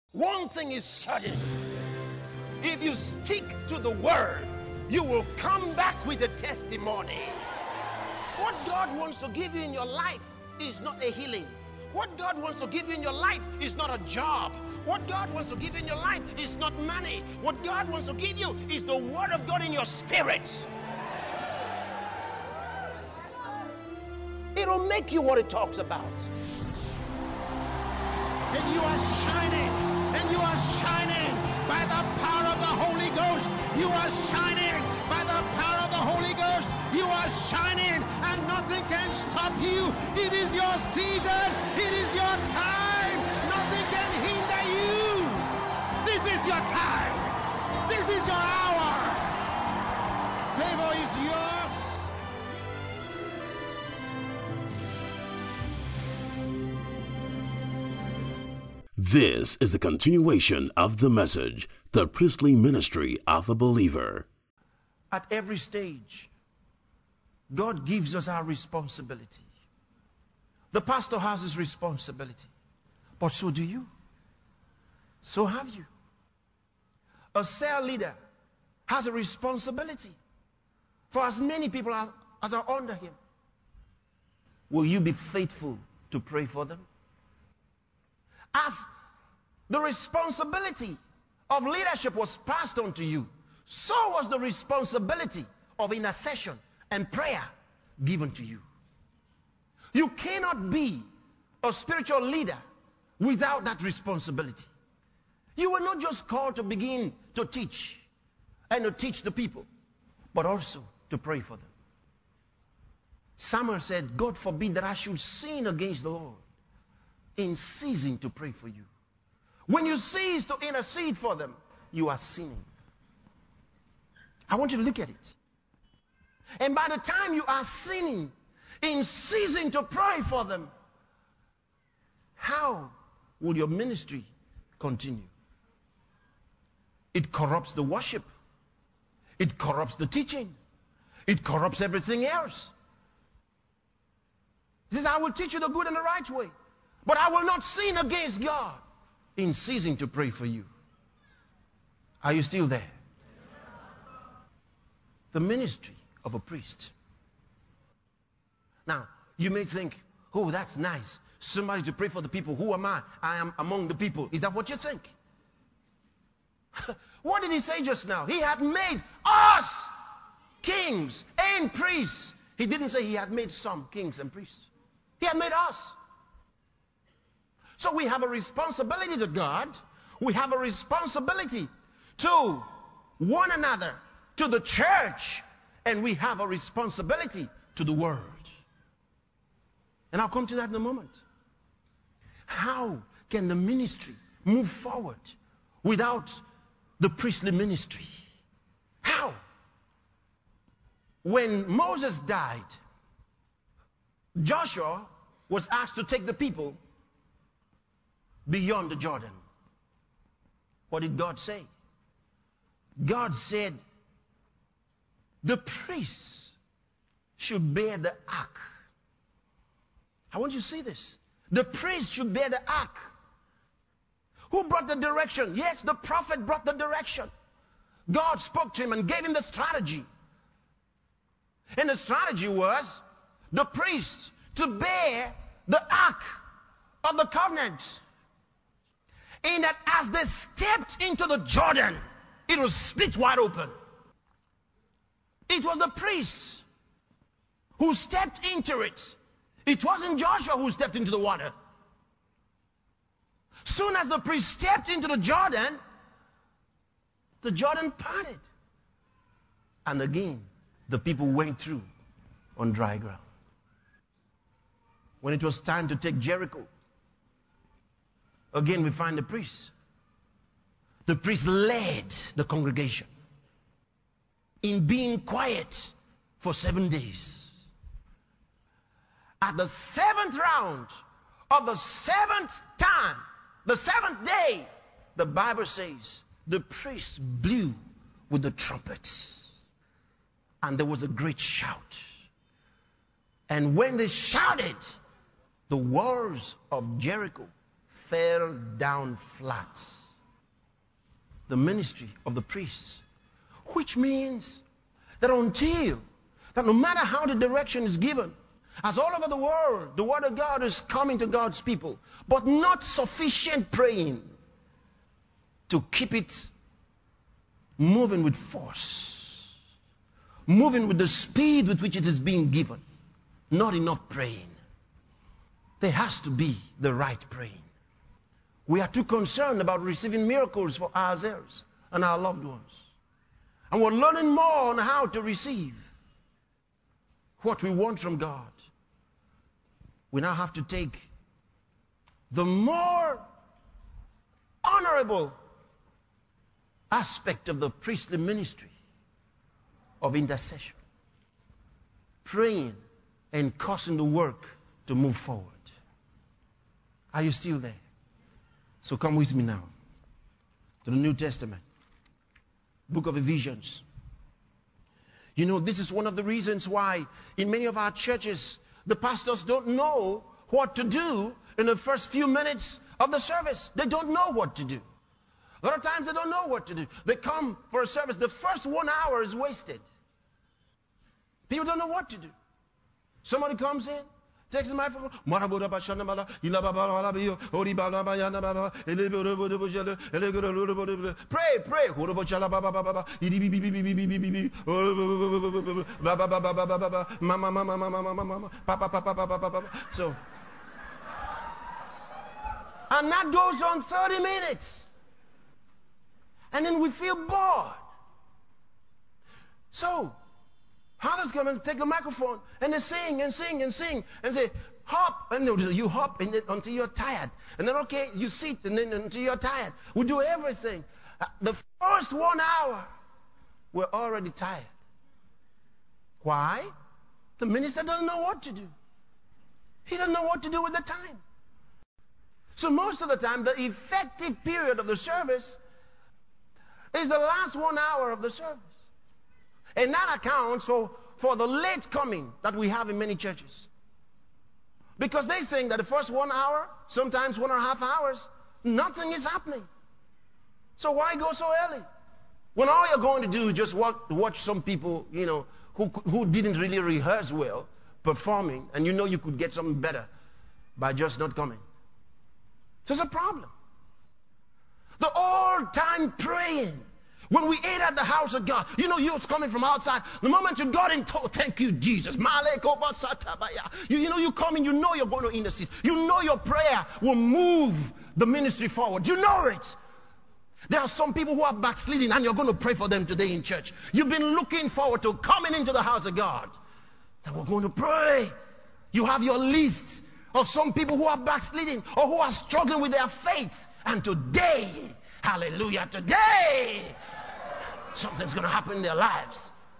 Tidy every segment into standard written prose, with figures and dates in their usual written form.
One thing is certain. If you stick to the word, you will come back with a testimony. What God wants to give you in your life is not a healing. What God wants to give you in your life is not a job. What God wants to give you in your life is not money. What God wants to give you is the word of God in your spirit. It'll make you what it talks about. And you are shining. And you are shining by the power of the Holy Ghost. You are shining by the power of the Holy Ghost. You are shining and nothing can stop you. It is your season. It is your time. Nothing can hinder you. This is your time. This is your hour. Favor is yours. This is the continuation of the message, the priestly ministry of a believer. At every stage, God gives us our responsibility. The pastor has his responsibility, but so do you. So have you. A cell leader has a responsibility for as many people as are under him. Will you be faithful to pray for them? As the responsibility of leadership was passed on to you, so was the responsibility of intercession and prayer given to you. You cannot be a spiritual leader without that responsibility. You were not just called to begin to teach and to teach the people, but also to pray for them. Samuel said, God forbid that I should sin against the Lord in ceasing to pray for you. When you cease to intercede for them, you are sinning. I want you to look at it. And by the time you are sinning in ceasing to pray for them, how will your ministry continue? It corrupts the worship. It corrupts the teaching. It corrupts everything else. He says, I will teach you the good and the right way, but I will not sin against God in ceasing to pray for you. Are you still there? The ministry of a priest. Now, you may think, oh, that's nice. Somebody to pray for the people. Who am I? I am among the people. Is that what you think? What did he say just now? He had made us kings and priests. He didn't say he had made some kings and priests. He had made us. So we have a responsibility to God. We have a responsibility to one another, to the church, and we have a responsibility to the world. And I'll come to that in a moment. How can the ministry move forward without the priestly ministry? How? When Moses died, Joshua was asked to take the people beyond the Jordan. What did God say? God said the priests should bear the ark. I want you to see this. The priests should bear the ark. Who brought the direction? Yes, the prophet brought the direction. God spoke to him and gave him the strategy. And the strategy was the priests to bear the ark of the covenant. In that as they stepped into the Jordan, it was split wide open. It was the priests who stepped into it. It wasn't Joshua who stepped into the water. Soon as the priest stepped into the Jordan parted. And again, the people went through on dry ground. When it was time to take Jericho, again we find the priests. The priest led the congregation in being quiet for 7 days. At the 7th round of the 7th time, the 7th day, the Bible says the priests blew with the trumpets. And there was a great shout. And when they shouted, the walls of Jericho fell down flat. the ministry of the priests. Which means that that no matter how the direction is given, as all over the world, the word of God is coming to God's people, but not sufficient praying to keep it moving with force, moving with the speed with which it is being given. Not enough praying. There has to be the right praying. We are too concerned about receiving miracles for ourselves and our loved ones. And we're learning more on how to receive what we want from God. We now have to take the more honorable aspect of the priestly ministry of intercession. Praying and causing the work to move forward. Are you still there? So come with me now to the New Testament. Book of Ephesians. You know, this is one of the reasons why in many of our churches, the pastors don't know what to do in the first few minutes of the service. They don't know what to do. A lot of times they don't know what to do. They come for a service. The first 1 hour is wasted. People don't know what to do. Somebody comes in, takes the microphone. Pray, pray. So, and that goes on 30 minutes. And then we feel bored. So, others come and take the microphone and they sing and sing and sing and say, hop. And you hop until you're tired. And then, okay, you sit and then until you're tired. We do everything. The first 1 hour, we're already tired. Why? The minister doesn't know what to do. He doesn't know what to do with the time. So most of the time, the effective period of the service is the last 1 hour of the service. And that accounts for the late coming that we have in many churches. Because they think that the first 1 hour, sometimes 1.5 hours, nothing is happening. So why go so early? When all you're going to do is just watch some people, you know, who didn't really rehearse well, performing, and you know you could get something better by just not coming. So it's a problem. The all-time praying. When we ate at the house of God, you know you was coming from outside. The moment you got in, thank you, Jesus. You know you come in, you know you're going to intercede. You know your prayer will move the ministry forward. You know it. There are some people who are backsliding and you're going to pray for them today in church. You've been looking forward to coming into the house of God. And we're going to pray. You have your list of some people who are backsliding or who are struggling with their faith. And today, hallelujah, today, something's going to happen in their lives.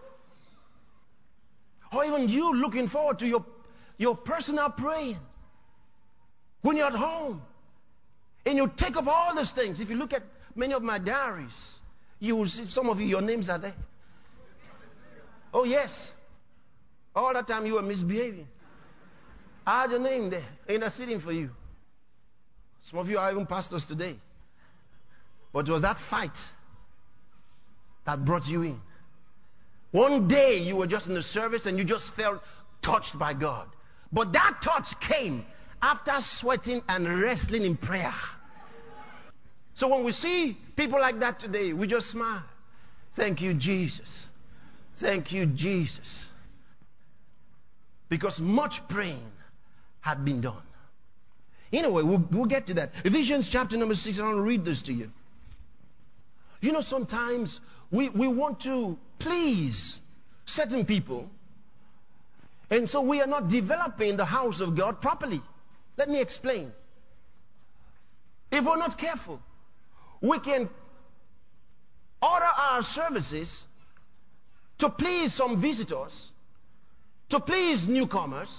Or even you looking forward to your personal praying. When you're at home and you take up all these things. If you look at many of my diaries, you will see some of you, your names are there. Oh yes. All that time you were misbehaving. I had your name there, interceding for you. Some of you are even pastors today. But it was that fight that brought you in. One day you were just in the service and you just felt touched by God. But that touch came after sweating and wrestling in prayer. So when we see people like that today, we just smile. Thank you, Jesus. Thank you, Jesus. Because much praying had been done. Anyway, we'll get to that. Ephesians chapter number 6, I want to read this to you. You know, sometimes we want to please certain people, and so we are not developing the house of God properly. Let me explain. If we're not careful, we can order our services to please some visitors, to please newcomers,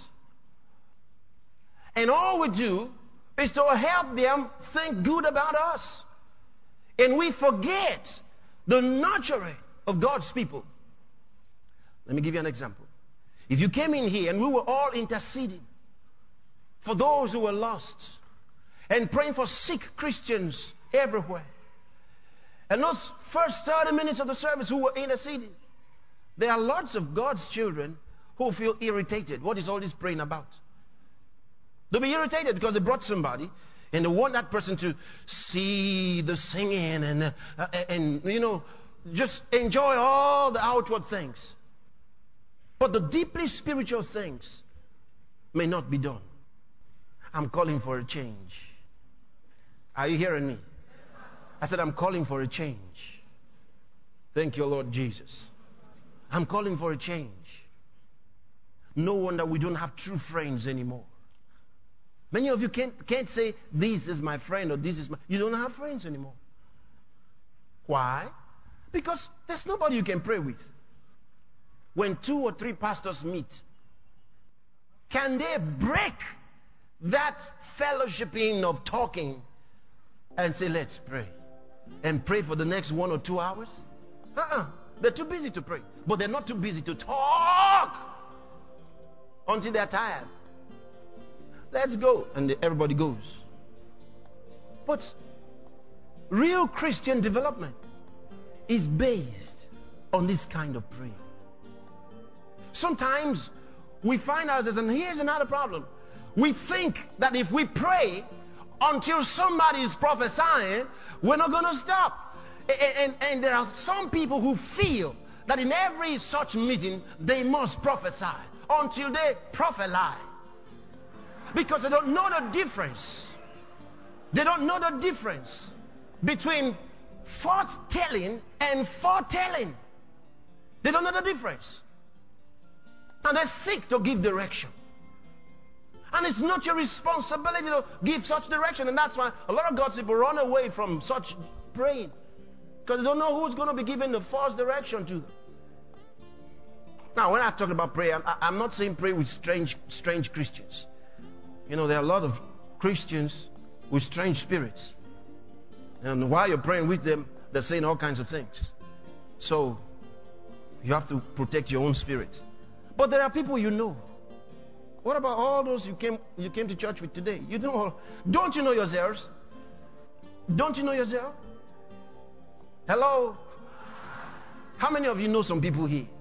and all we do is to help them think good about us. And we forget the nurturing of God's people. Let me give you an example. If you came in here and we were all interceding for those who were lost and praying for sick Christians everywhere, And those first 30 minutes of the service who were interceding, there are lots of God's children who feel irritated. What is all this praying about? They'll be irritated because they brought somebody and they want that person to see the singing and you know, just enjoy all the outward things. But the deeply spiritual things may not be done. I'm calling for a change. Are you hearing me? I said, I'm calling for a change. Thank you, Lord Jesus. I'm calling for a change. No wonder we don't have true friends anymore. Many of you can't say, this is my friend or this is my... You don't have friends anymore. Why? Because there's nobody you can pray with. When 2 or 3 pastors meet, can they break that fellowshipping of talking and say, let's pray? And pray for the next 1 or 2 hours? They're too busy to pray. But they're not too busy to talk until they're tired. Let's go. And everybody goes. But real Christian development is based on this kind of prayer. Sometimes we find ourselves, and here's another problem. We think that if we pray until somebody is prophesying, we're not going to stop. And there are some people who feel that in every such meeting they must prophesy until they prophesy. Because they don't know the difference. They don't know the difference between forth-telling and foretelling. They don't know the difference. And they seek to give direction. And it's not your responsibility to give such direction. And that's why a lot of God's people run away from such praying. Because they don't know who's going to be giving the false direction to them. Now, when I talk about prayer, I'm not saying pray with strange Christians. You know, there are a lot of Christians with strange spirits. And while you're praying with them, they're saying all kinds of things. So, you have to protect your own spirit. But there are people you know. What about all those you came to church with today? You know, don't you know yourselves? Don't you know yourself? Hello? How many of you know some people here?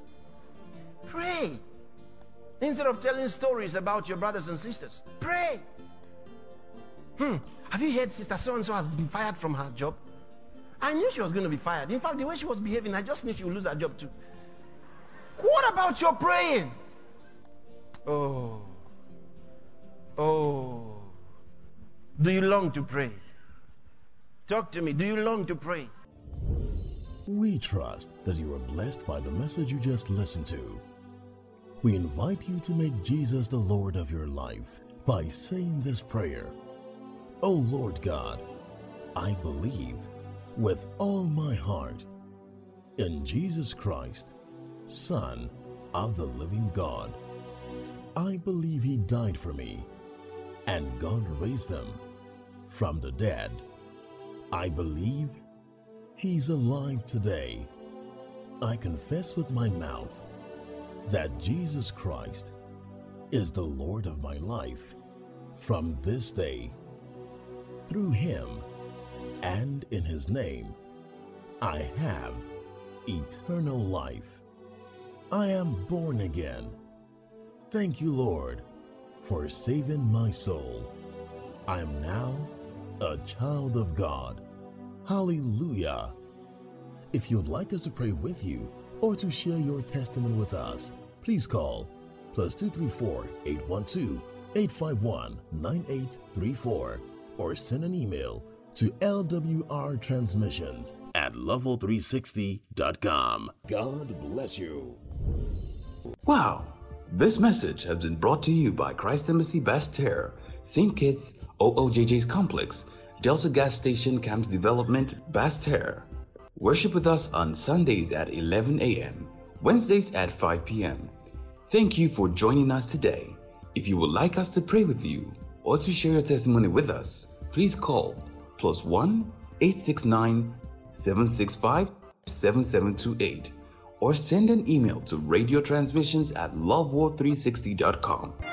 Pray. Instead of telling stories about your brothers and sisters, pray. Have you heard Sister So-and-so has been fired from her job? I knew she was going to be fired. In fact, the way she was behaving, I just knew she would lose her job too. What about your praying? Oh. Do you long to pray? Talk to me. Do you long to pray? We trust that you are blessed by the message you just listened to. We invite you to make Jesus the Lord of your life by saying this prayer. Oh Lord God, I believe with all my heart in Jesus Christ, Son of the living God. I believe He died for me and God raised Him from the dead. I believe He's alive today. I confess with my mouth that Jesus Christ is the Lord of my life from this day. Through Him and in His name, I have eternal life. I am born again. Thank you, Lord, for saving my soul. I am now a child of God. Hallelujah. If you'd like us to pray with you or to share your testimony with us, please call +234 812 851 9834 or send an email to lwrtransmissions@level360.com. God bless you. Wow! This message has been brought to you by Christ Embassy Basseterre, St. Kitts OOJJ's Complex, Delta Gas Station Camps Development, Basseterre. Worship with us on Sundays at 11 a.m., Wednesdays at 5 p.m. Thank you for joining us today. If you would like us to pray with you or to share your testimony with us, please call +1 869 765 7728 or send an email to radiotransmissions@loveworld360.com.